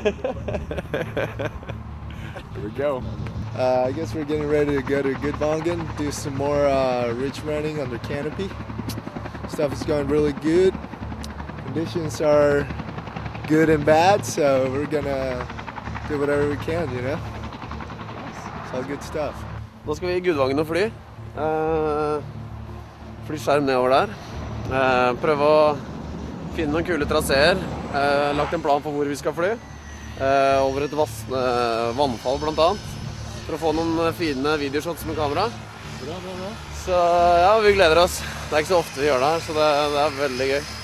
Here we go. I guess we're getting ready to go to Gudvangen, do some more ridge running under canopy. Stuff is going really good. Conditions are good and bad, so we're gonna do whatever we can, you know? It's all good stuff. Nå skal vi i Gudvangen og fly. Flyskjerm nedover der. Prøve å finne noen kule traseer. Lagt en plan for hvor vi skal fly. Over et vassende vannfall blant annet. For å få noen fine videoshots med kamera. Bra. Så ja, vi gleder oss. Det er ikke så ofte vi gjør det her, så det er veldig gøy.